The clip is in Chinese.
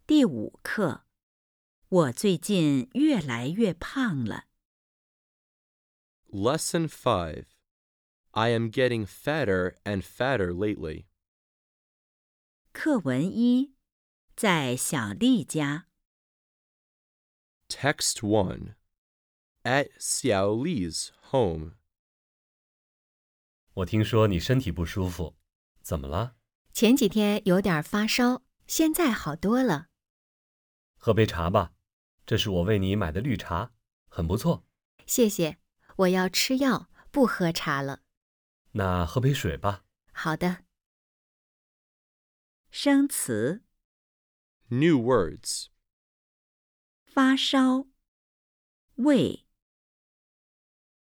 第5课，我最近越来越胖了。 Lesson 5. I am getting fatter and fatter lately. 课文1，在小丽家。 Text 1. At Xiao Li's home. 我听说你身体不舒服，怎么了？ 前几天有点发烧，现在好多了。 喝杯茶吧，这是我为你买的绿茶，很不错。 谢谢，我要吃药，不喝茶了。 那喝杯水吧。 好的。 生词： New words. 发烧、胃、